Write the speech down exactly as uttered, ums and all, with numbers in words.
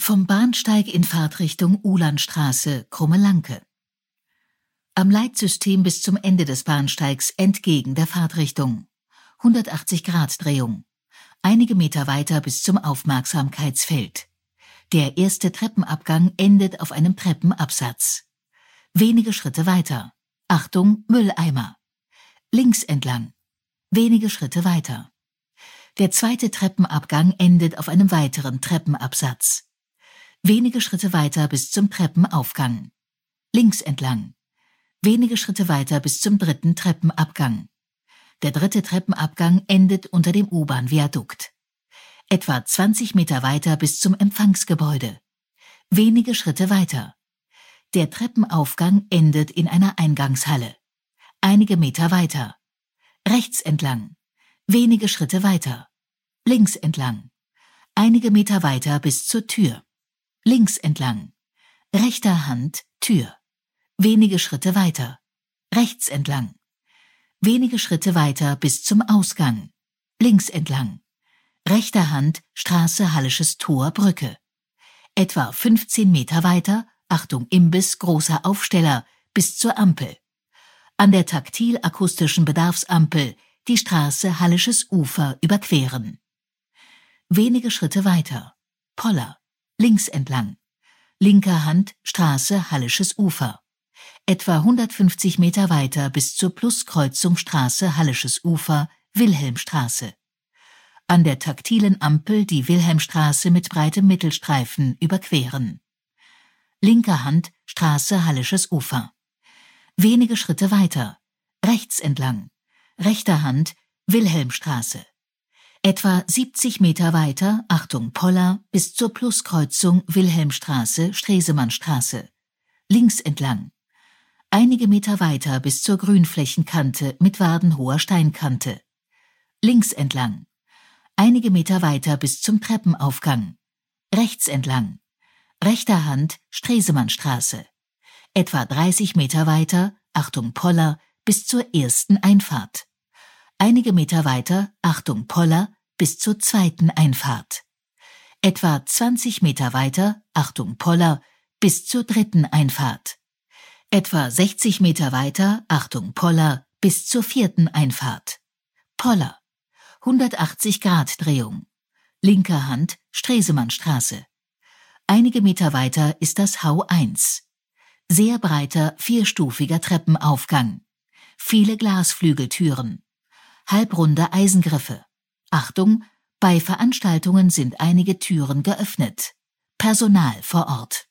Vom Bahnsteig in Fahrtrichtung Ulandstraße, Krumme Lanke. Am Leitsystem bis zum Ende des Bahnsteigs entgegen der Fahrtrichtung. hundertachtzig Grad Drehung. Einige Meter weiter bis zum Aufmerksamkeitsfeld. Der erste Treppenabgang endet auf einem Treppenabsatz. Wenige Schritte weiter. Achtung, Mülleimer. Links entlang. Wenige Schritte weiter. Der zweite Treppenabgang endet auf einem weiteren Treppenabsatz. Wenige Schritte weiter bis zum Treppenaufgang. Links entlang. Wenige Schritte weiter bis zum dritten Treppenabgang. Der dritte Treppenabgang endet unter dem U-Bahn-Viadukt. Etwa zwanzig Meter weiter bis zum Empfangsgebäude. Wenige Schritte weiter. Der Treppenaufgang endet in einer Eingangshalle. Einige Meter weiter. Rechts entlang. Wenige Schritte weiter. Links entlang. Einige Meter weiter bis zur Tür. Links entlang. Rechter Hand Tür. Wenige Schritte weiter. Rechts entlang. Wenige Schritte weiter bis zum Ausgang. Links entlang. Rechter Hand Straße Hallisches Tor Brücke. Etwa fünfzehn Meter weiter, Achtung Imbiss, großer Aufsteller, bis zur Ampel. An der taktil-akustischen Bedarfsampel die Straße Hallisches Ufer überqueren. Wenige Schritte weiter. Poller. Links entlang. Linker Hand Straße Hallisches Ufer. Etwa hundertfünfzig Meter weiter bis zur Pluskreuzung Straße Hallisches Ufer, Wilhelmstraße. An der taktilen Ampel die Wilhelmstraße mit breitem Mittelstreifen überqueren. Linker Hand Straße Hallisches Ufer. Wenige Schritte weiter. Rechts entlang. Rechter Hand Wilhelmstraße. Etwa siebzig Meter weiter, Achtung Poller, bis zur Pluskreuzung Wilhelmstraße, Stresemannstraße. Links entlang. Einige Meter weiter bis zur Grünflächenkante mit wadenhoher Steinkante. Links entlang. Einige Meter weiter bis zum Treppenaufgang. Rechts entlang. Rechter Hand Stresemannstraße. Etwa dreißig Meter weiter, Achtung Poller, bis zur ersten Einfahrt. Einige Meter weiter, Achtung Poller, bis zur zweiten Einfahrt. Etwa zwanzig Meter weiter, Achtung Poller, bis zur dritten Einfahrt. Etwa sechzig Meter weiter, Achtung Poller, bis zur vierten Einfahrt. Poller. hundertachtzig Grad Drehung. Linker Hand Stresemannstraße. Einige Meter weiter ist das Hau eins. Sehr breiter, vierstufiger Treppenaufgang. Viele Glasflügeltüren. Halbrunde Eisengriffe. Achtung, bei Veranstaltungen sind einige Türen geöffnet. Personal vor Ort.